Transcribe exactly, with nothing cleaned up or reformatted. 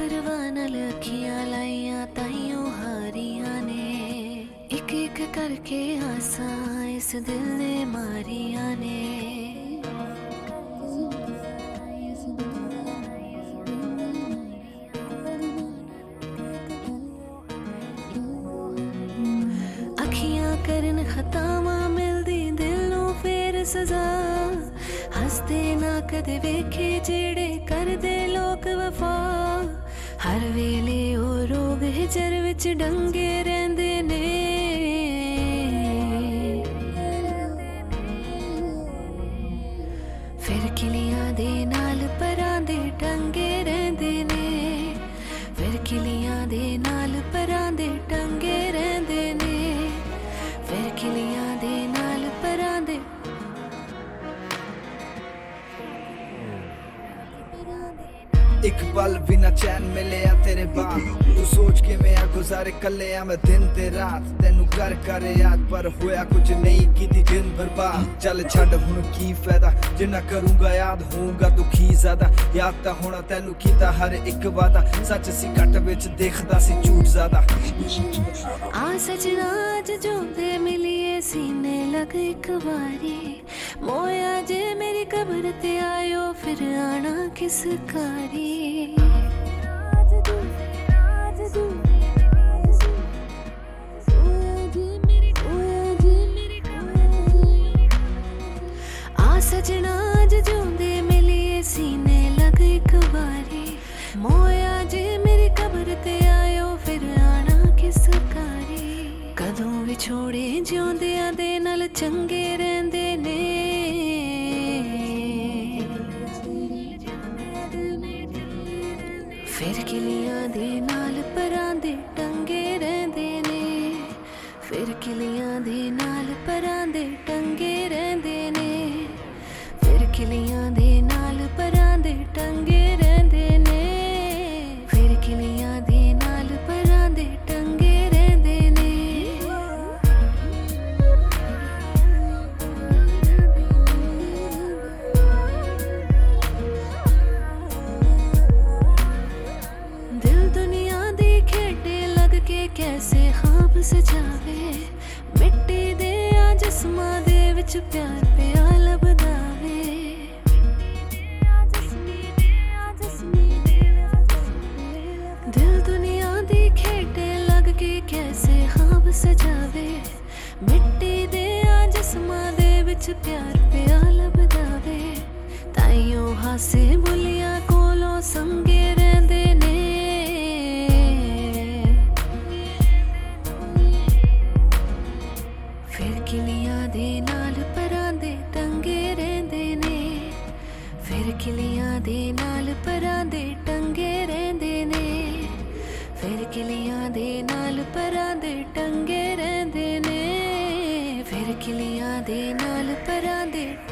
बेपरवाह नाल अखियां लाइयां ताइयों हारियां ने, एक एक करके आसां इस दिल ने मारियां ने। अखियां करन खतावां मिलदी दिल नूं फेर सजा, हसदे ना कदे वेखे जेड़े करदे लोक वफा। हर वेले ओ रोग हिजर विच डंगे रहिंदे ने, फिर किलियां दे नाल परां दे टंगे रहिंदे ने, फिर किलियां दे नाल परां दे टंगे रहिंदे ने, फिर किलियां दे नाल परां दे। एक पल भी ना चैन मिले आ तेरे बाद, तू सोच के मैं आ गुजारे कले आ मैं दिन ते रात। तेनू कर कर याद पर होया कुछ नहीं कीती दिन बर्बाद। चल छड़ हुण की फायदा जिन्ना करूंगा याद होऊंगा दुखी ज्यादा। याद तां होना तेनू कीता हर एक वादा, सच सी कट विच देखदा सी झूठ ज्यादा। आ सजना अज जोंदे मिलिए सीने लग एक वारी, मोया जे मेरी कब्र ते आयो फिर आना किस कारी। आ सजना अज जोंदे मिलिए सीने लग एक वारी, मोया जे मेरी कब्र ते आयो फिर आना किस कारी। कदों विछोड़े जिउंदियां दे नाल चंगे रहिंदे ने, फिर किलियां दे नाल परां दे टंगे रहिंदे ने, फिर किलियां दे नाल परां दे टंगे रहिंदे ने, फिर किलियां दे नाल परां दे टंगे रहिंदे ने, फिर किलियां दे नाल परां दे टंगे रहिंदे ने। दिल दुनिया दी खेडे लग के कैसे ख्वाब सजावे, मिट्टी दे आ जिस्मां दे विच प्यार पिया लभदावे। दिल दुनिया दी खेडे लग के कैसे ख्वाब सजावे, मिट्टी दे आ जिस्मां दे विच प्यार पिया लभदावे। ताइयों हासे बुलियां कोलों संगे रहिंदे ने, फिर किलियां दे नाल परां दे टंगे रहिंदे ने, फिर किलियां दे नाल परां दे टंगे रहिंदे ने, फिर किलियां दे नाल परां दे टंगे रहिंदे ने, फिर किलियां दे नाल परां दे।